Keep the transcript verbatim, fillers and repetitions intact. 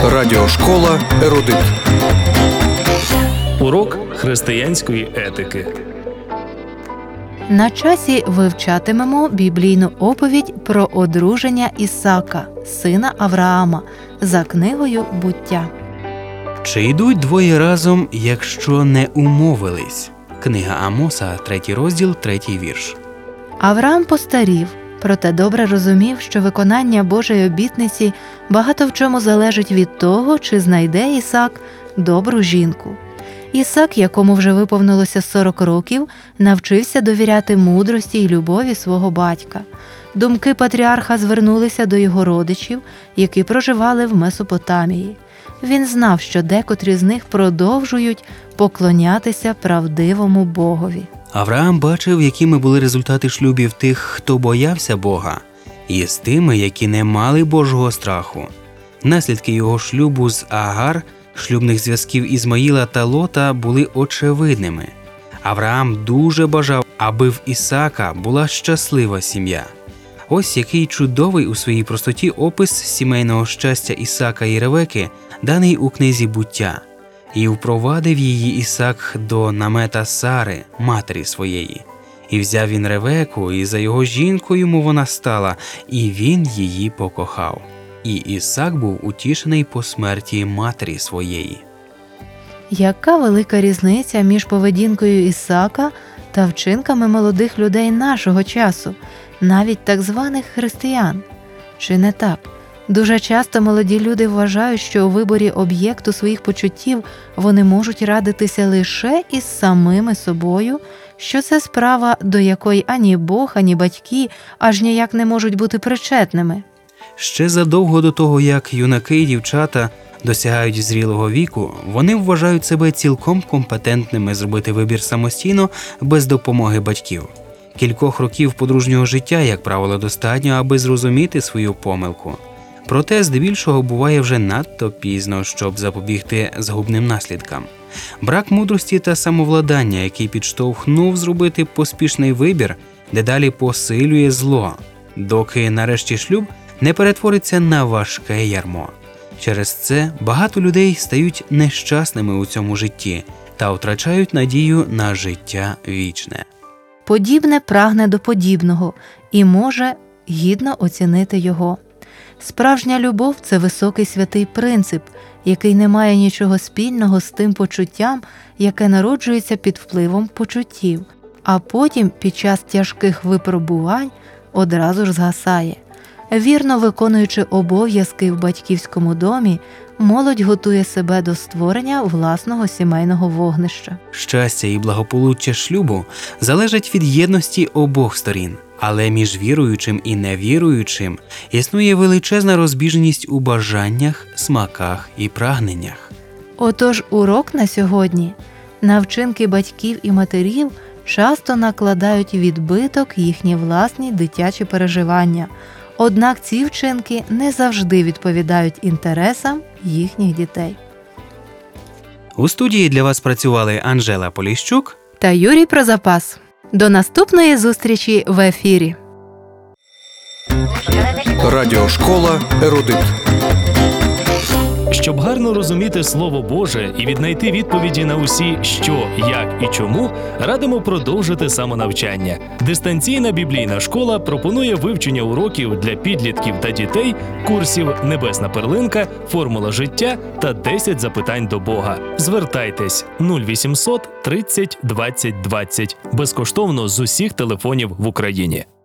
Радіошкола «Ерудит». Урок християнської етики. На часі вивчатимемо біблійну оповідь про одруження Ісака, сина Авраама, за книгою «Буття». Чи йдуть двоє разом, якщо не умовились? Книга Амоса, третій розділ, третій вірш. Авраам постарів, проте добре розумів, що виконання Божої обітниці багато в чому залежить від того, чи знайде Ісак добру жінку. Ісак, якому вже виповнилося сорок років, навчився довіряти мудрості й любові свого батька. Думки патріарха звернулися до його родичів, які проживали в Месопотамії. Він знав, що декотрі з них продовжують поклонятися правдивому Богові. Авраам бачив, якими були результати шлюбів тих, хто боявся Бога, і з тими, які не мали Божого страху. Наслідки його шлюбу з Агар, шлюбних зв'язків Ізмаїла та Лота були очевидними. Авраам дуже бажав, аби в Ісака була щаслива сім'я. Ось який чудовий у своїй простоті опис сімейного щастя Ісака і Ревеки, даний у книзі «Буття». «І впровадив її Ісак до намета Сари, матері своєї. І взяв він Ревеку, і за його жінкою йому вона стала, і він її покохав. І Ісак був утішений по смерті матері своєї». Яка велика різниця між поведінкою Ісака та вчинками молодих людей нашого часу, навіть так званих християн? Чи не так? Дуже часто молоді люди вважають, що у виборі об'єкту своїх почуттів вони можуть радитися лише із самими собою, що це справа, до якої ані Бог, ані батьки аж ніяк не можуть бути причетними. Ще задовго до того, як юнаки і дівчата досягають зрілого віку, вони вважають себе цілком компетентними зробити вибір самостійно, без допомоги батьків. Кількох років подружнього життя, як правило, достатньо, аби зрозуміти свою помилку. Проте, здебільшого, буває вже надто пізно, щоб запобігти згубним наслідкам. Брак мудрості та самовладання, який підштовхнув зробити поспішний вибір, дедалі посилює зло, доки нарешті шлюб не перетвориться на важке ярмо. Через це багато людей стають нещасними у цьому житті та втрачають надію на життя вічне. Подібне прагне до подібного і може гідно оцінити його. Справжня любов – це високий святий принцип, який не має нічого спільного з тим почуттям, яке народжується під впливом почуттів, а потім під час тяжких випробувань одразу ж згасає. Вірно виконуючи обов'язки в батьківському домі, молодь готує себе до створення власного сімейного вогнища. Щастя і благополуччя шлюбу залежать від єдності обох сторін. Але між віруючим і невіруючим існує величезна розбіжність у бажаннях, смаках і прагненнях. Отож, урок на сьогодні. На вчинки батьків і матерів часто накладають відбиток їхні власні дитячі переживання. Однак ці вчинки не завжди відповідають інтересам їхніх дітей. У студії для вас працювали Анжела Поліщук та Юрій Прозапас. До наступної зустрічі в ефірі. Радіошкола «Ерудит». Щоб гарно розуміти Слово Боже і віднайти відповіді на усі «що», «як» і «чому», радимо продовжити самонавчання. Дистанційна біблійна школа пропонує вивчення уроків для підлітків та дітей, курсів «Небесна перлинка», «Формула життя» та десять запитань до Бога. Звертайтесь нуль вісімсот тридцять двадцять двадцять безкоштовно з усіх телефонів в Україні.